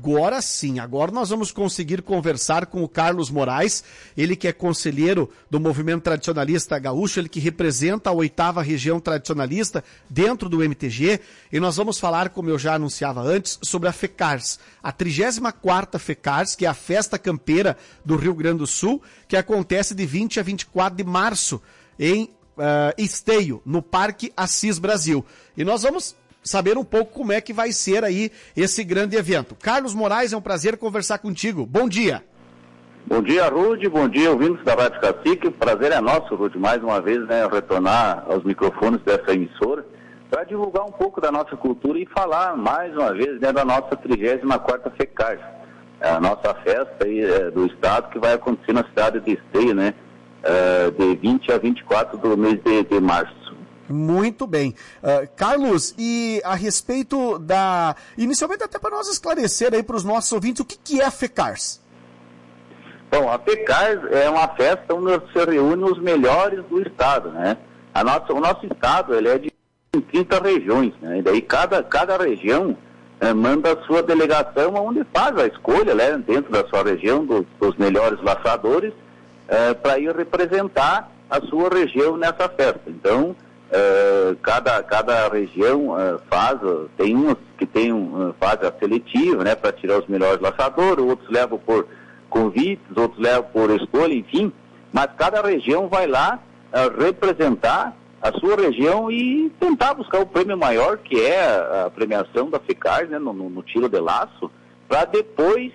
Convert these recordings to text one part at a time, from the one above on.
Agora sim, agora nós vamos conseguir conversar com o Carlos Moraes, ele que é conselheiro do Movimento Tradicionalista Gaúcho, ele que representa a 8ª Região Tradicionalista dentro do MTG, e nós vamos falar, como eu já anunciava antes, sobre a FECARS, a 34ª FECARS, que é a festa campeira do Rio Grande do Sul, que acontece de 20 a 24 de março em Esteio, no Parque Assis Brasil. E nós vamos saber um pouco como é que vai ser aí esse grande evento. Carlos Moraes, é um prazer conversar contigo. Bom dia. Bom dia, Rude. Bom dia, ouvintes da Rádio Cacique. O prazer é nosso, Rude, mais uma vez, né, retornar aos microfones dessa emissora para divulgar um pouco da nossa cultura e falar mais uma vez, né, da nossa 34ª FECARS, a nossa festa aí, do estado, que vai acontecer na cidade de Esteio, né, de 20 a 24 do mês de março. Muito bem. Carlos, e a respeito da... Inicialmente, até para nós esclarecer aí para os nossos ouvintes, o que é a FECARS? Bom, a FECARS é uma festa onde se reúne os melhores do estado, né? O nosso estado, ele é de 30 regiões, né? E daí cada região manda a sua delegação onde faz a escolha, né, dentro da sua região, dos melhores laçadores, para ir representar a sua região nessa festa. Então, cada região tem uns que faz a seletiva, né, para tirar os melhores laçadores, outros levam por convites, outros levam por escolha, enfim, mas cada região vai lá representar a sua região e tentar buscar o prêmio maior, que é a premiação da FECARS, né, no tiro de laço, para depois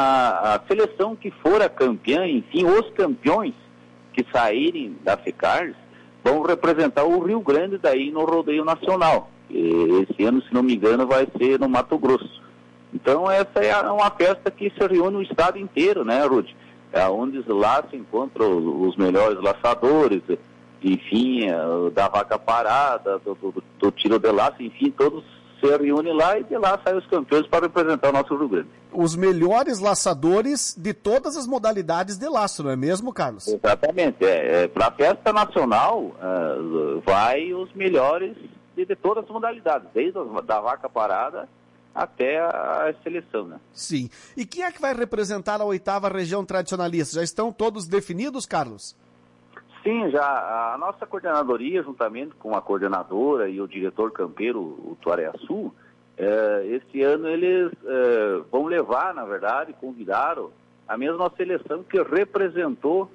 a seleção que for a campeã, enfim, os campeões que saírem da FECARS vão representar o Rio Grande daí no rodeio nacional. E esse ano, se não me engano, vai ser no Mato Grosso. Então essa é uma festa que se reúne o estado inteiro, né, Rude? É onde lá se encontram os melhores laçadores, enfim, da vaca parada, do tiro de laço, enfim, todos se reúnem lá e de lá saem os campeões para representar o nosso Rio Grande. Os melhores laçadores de todas as modalidades de laço, não é mesmo, Carlos? Exatamente. Para a festa nacional, vai os melhores de todas as modalidades, desde da vaca parada até a seleção, né? Sim. E quem é que vai representar a 8ª Região Tradicionalista? Já estão todos definidos, Carlos? Sim, já a nossa coordenadoria, juntamente com a coordenadora e o diretor campeiro, o Tuareaçu, esse ano eles vão levar, na verdade, convidaram a mesma seleção que representou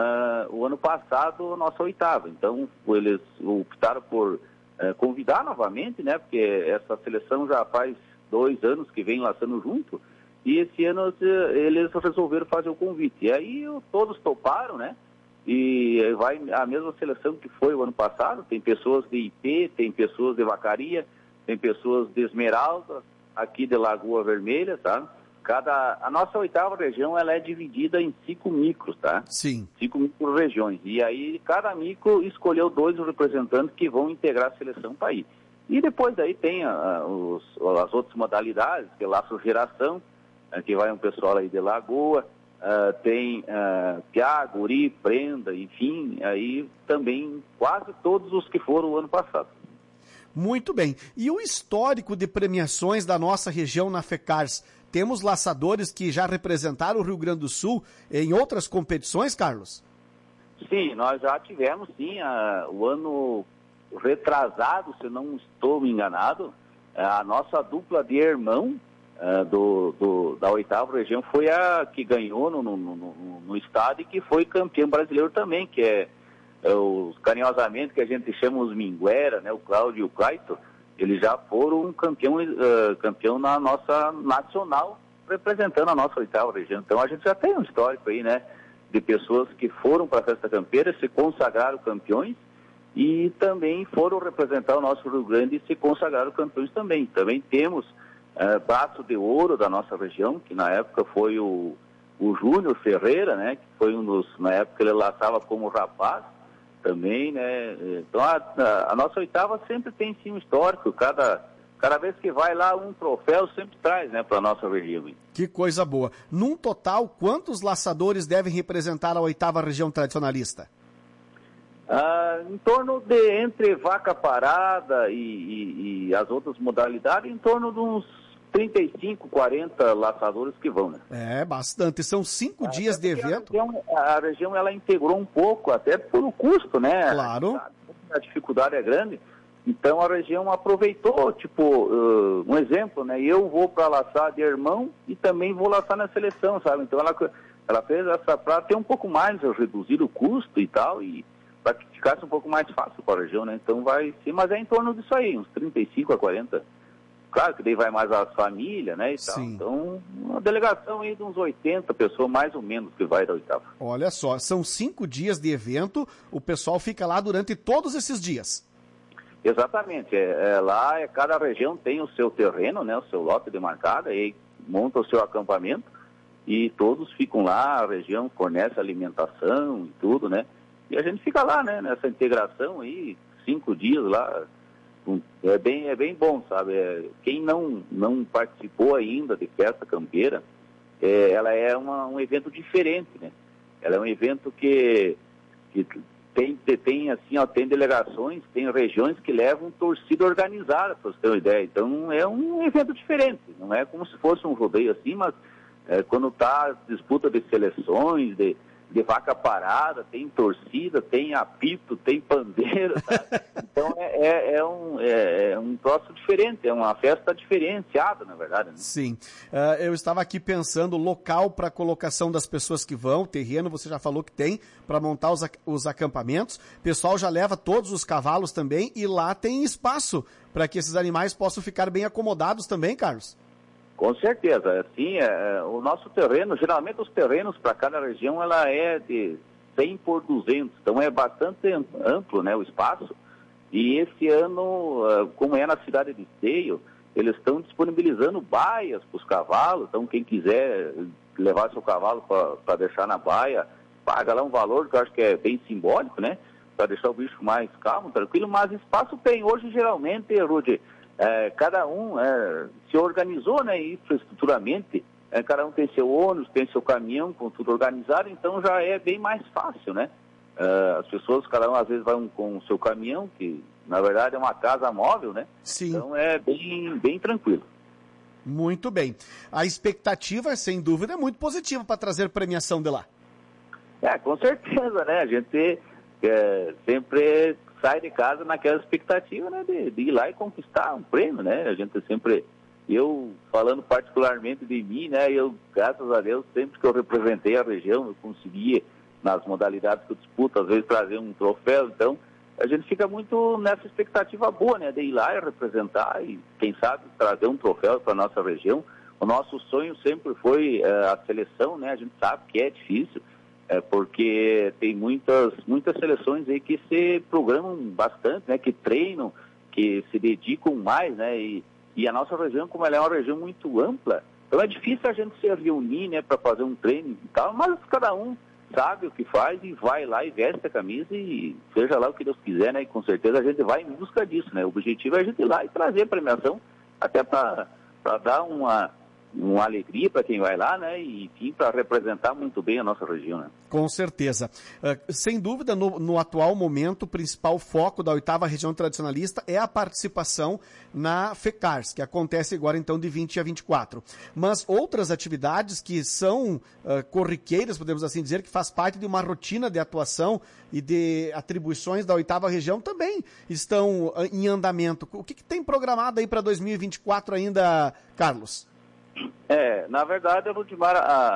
o ano passado a nossa 8ª. Então, eles optaram por convidar novamente, né, porque essa seleção já faz 2 anos que vem laçando junto, e esse ano eles resolveram fazer o convite. E aí todos toparam, né? E vai a mesma seleção que foi o ano passado, tem pessoas de IP, tem pessoas de Vacaria, tem pessoas de Esmeralda, aqui de Lagoa Vermelha, tá? A nossa 8ª região, ela é dividida em 5 micros, tá? Sim. 5 micro-regiões. E aí cada micro escolheu 2 representantes que vão integrar a seleção para ir. E depois aí tem as outras modalidades, que é laço geração, que vai um pessoal aí de Lagoa, tem Piá, Guri, Prenda, enfim, aí também quase todos os que foram o ano passado. Muito bem. E o histórico de premiações da nossa região na FECARS? Temos laçadores que já representaram o Rio Grande do Sul em outras competições, Carlos? Sim, nós já tivemos, sim, o ano retrasado, se não estou me enganado, a nossa dupla de irmão da 8ª região foi a que ganhou no estado e que foi campeão brasileiro também, que é carinhosamente que a gente chama os Minguera, né, o Cláudio e o Caito. Eles já foram campeão na nossa nacional, representando a nossa 8ª região. Então a gente já tem um histórico aí, né, de pessoas que foram para a festa campeira, se consagraram campeões e também foram representar o nosso Rio Grande e se consagraram campeões também. Também temos braço de ouro da nossa região, que na época foi o Júnior Ferreira, né, que foi na época ele laçava como rapaz também, né. Então a nossa 8ª sempre tem sim um histórico, cada vez que vai lá um troféu sempre traz, né, para a nossa região. Que coisa boa. Num total, quantos laçadores devem representar a 8ª Região Tradicionalista? Em torno entre vaca parada e as outras modalidades, em torno de uns 35, 40 laçadores que vão, né? É, bastante. São 5 dias de evento. A região, ela integrou um pouco, até pelo custo, né? Claro. A dificuldade é grande. Então, a região aproveitou, tipo, um exemplo, né? Eu vou para laçar de irmão e também vou laçar na seleção, sabe? Então, ela fez essa para ter um pouco mais, reduzir o custo e tal, e para que ficasse um pouco mais fácil para a região, né? Então, vai sim, mas é em torno disso aí, uns 35 a 40. Claro que daí vai mais as famílias, né, e tal. Sim. Então, uma delegação aí de uns 80 pessoas, mais ou menos, que vai da oitava. Olha só, são 5 dias de evento, o pessoal fica lá durante todos esses dias. Exatamente. Lá, cada região tem o seu terreno, né, o seu lote demarcado, aí monta o seu acampamento e todos ficam lá, a região fornece alimentação e tudo, né. E a gente fica lá, né, nessa integração aí, 5 dias lá. É bem bom, sabe? Quem não participou ainda de festa campeira, ela é um evento diferente, né? Ela é um evento que tem assim, ó, tem delegações, tem regiões que levam torcida organizada, para você ter uma ideia. Então é um evento diferente, não é como se fosse um rodeio assim, mas quando está disputa de seleções, de vaca parada, tem torcida, tem apito, tem pandeiro, sabe? Então é um troço diferente, é uma festa diferenciada, na verdade, né? Sim. Eu estava aqui pensando, local para colocação das pessoas que vão, terreno, você já falou que tem, para montar os acampamentos. O pessoal já leva todos os cavalos também, e lá tem espaço para que esses animais possam ficar bem acomodados também, Carlos. Com certeza, assim, o nosso terreno, geralmente os terrenos para cada região, ela é de 100 por 200, então é bastante amplo, né, o espaço, e esse ano, como é na cidade de Esteio, eles estão disponibilizando baias para os cavalos, então quem quiser levar seu cavalo para deixar na baia, paga lá um valor que eu acho que é bem simbólico, né, para deixar o bicho mais calmo, tranquilo, mas espaço tem hoje, geralmente, Rudy, cada um se organizou, né, infraestruturamente, cada um tem seu ônibus, tem seu caminhão, com tudo organizado, então já é bem mais fácil, né? As pessoas, cada um às vezes vai com o seu caminhão, que na verdade é uma casa móvel, né? Sim. Então é bem tranquilo. Muito bem. A expectativa, sem dúvida, é muito positiva para trazer premiação de lá. Com certeza, né? A gente sempre sai de casa naquela expectativa, né, de ir lá e conquistar um prêmio, né? A gente sempre, eu falando particularmente de mim, né, eu, graças a Deus, sempre que eu representei a região, eu conseguia, nas modalidades que eu disputo, às vezes trazer um troféu, então a gente fica muito nessa expectativa boa, né, de ir lá e representar e, quem sabe, trazer um troféu para a nossa região. O nosso sonho sempre foi a seleção, né, a gente sabe que é difícil, porque tem muitas seleções aí que se programam bastante, né, que treinam, que se dedicam mais, né, e a nossa região, como ela é uma região muito ampla, então é difícil a gente se reunir, né, para fazer um treino e tal, mas cada um sabe o que faz e vai lá e veste a camisa e seja lá o que Deus quiser, né, e com certeza a gente vai em busca disso, né, o objetivo é a gente ir lá e trazer a premiação, até para dar uma alegria para quem vai lá, né, e enfim, para representar muito bem a nossa região, né. Com certeza. Sem dúvida, no atual momento, o principal foco da 8ª Região Tradicionalista é a participação na FECARS, que acontece agora então de 20 a 24. Mas outras atividades que são corriqueiras, podemos assim dizer, que faz parte de uma rotina de atuação e de atribuições da 8ª Região também estão em andamento. O que tem programado aí para 2024 ainda, Carlos? Na verdade, Rudimar,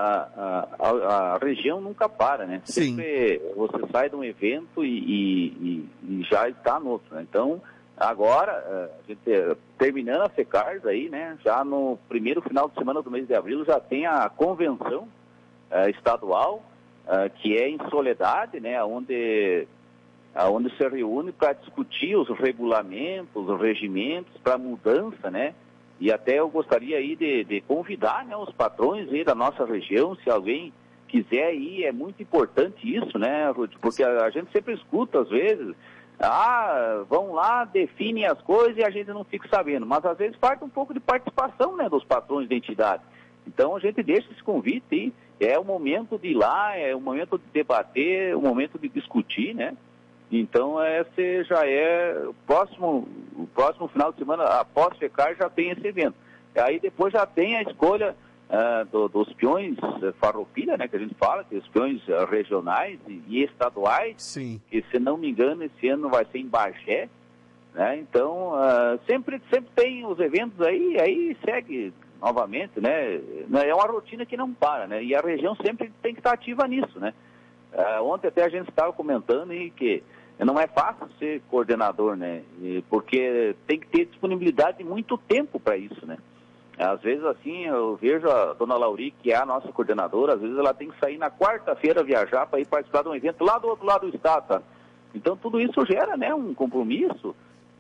a região nunca para, né? Sim. Sempre você sai de um evento e já está no outro, né? Então, agora, a gente, terminando a FECARS aí, né? Já no primeiro final de semana do mês de abril, já tem a convenção estadual, que é em Soledade, né? Onde se reúne para discutir os regulamentos, os regimentos para mudança, né? E até eu gostaria aí de convidar, né, os patrões aí da nossa região, se alguém quiser ir, é muito importante isso, né, Ruth? Porque a gente sempre escuta, às vezes, vão lá, definem as coisas e a gente não fica sabendo, mas às vezes falta um pouco de participação, né, dos patrões da entidade. Então a gente deixa esse convite aí, é o momento de ir lá, é o momento de debater, é o momento de discutir, né? Então, esse já é o próximo final de semana, após FECAR, já tem esse evento. Aí depois já tem a escolha dos peões farroupilha, né, que a gente fala, que os peões regionais e estaduais. Sim. Que, se não me engano, esse ano vai ser em Bagé, né? Então, sempre tem os eventos aí segue novamente, né? É uma rotina que não para, né? E a região sempre tem que estar ativa nisso, né? Ontem até a gente estava comentando que não é fácil ser coordenador, né? Porque tem que ter disponibilidade de muito tempo para isso, né? Às vezes, assim, eu vejo a dona Lauri, que é a nossa coordenadora, às vezes ela tem que sair na quarta-feira, viajar para ir participar de um evento lá do outro lado do estado, tá? Então, tudo isso gera, né, um compromisso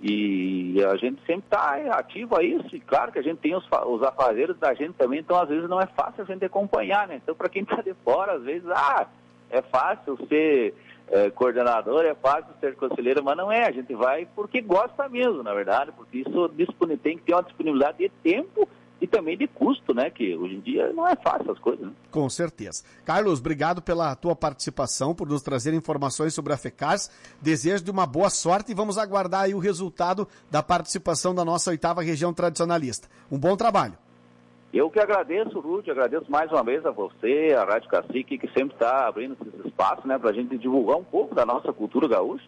e a gente sempre está ativo a isso. E claro que a gente tem os afazeres da gente também, então, às vezes, não é fácil a gente acompanhar, né? Então, para quem está de fora, às vezes, é fácil ser coordenador, é fácil ser conselheiro, mas não é. A gente vai porque gosta mesmo, na verdade, porque isso tem que ter uma disponibilidade de tempo e também de custo, né? Que hoje em dia não é fácil as coisas, né? Com certeza. Carlos, obrigado pela tua participação, por nos trazer informações sobre a FECARS. Desejo de uma boa sorte e vamos aguardar aí o resultado da participação da nossa 8ª região tradicionalista. Um bom trabalho. Eu que agradeço, Rudy, agradeço mais uma vez a você, a Rádio Cacique, que sempre está abrindo esses espaços, né, para a gente divulgar um pouco da nossa cultura gaúcha.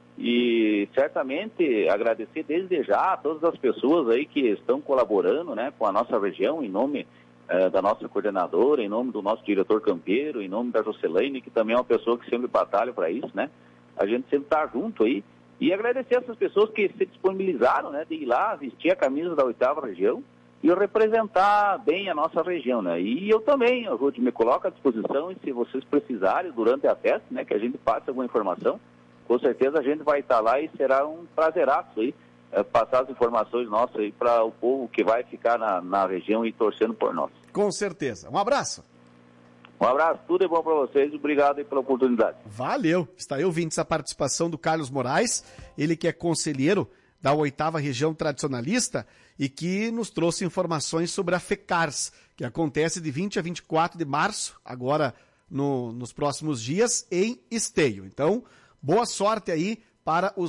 E certamente agradecer desde já a todas as pessoas aí que estão colaborando, né, com a nossa região, em nome da nossa coordenadora, em nome do nosso diretor campeiro, em nome da Jocelaine, que também é uma pessoa que sempre batalha para isso, né? A gente sempre está junto aí. E agradecer essas pessoas que se disponibilizaram, né, de ir lá vestir a camisa da 8ª região e representar bem a nossa região, né? E eu também, Rudy, me coloco à disposição, e se vocês precisarem durante a festa, né, que a gente passe alguma informação, com certeza a gente vai estar lá e será um prazeraço aí passar as informações nossas aí para o povo que vai ficar na região e torcendo por nós. Com certeza. Um abraço. Um abraço, tudo é bom para vocês, obrigado aí pela oportunidade. Valeu. Está aí ouvindo essa participação do Carlos Moraes, ele que é conselheiro da 8ª região tradicionalista e que nos trouxe informações sobre a FECARS, que acontece de 20 a 24 de março, agora nos próximos dias, em Esteio. Então, boa sorte aí para os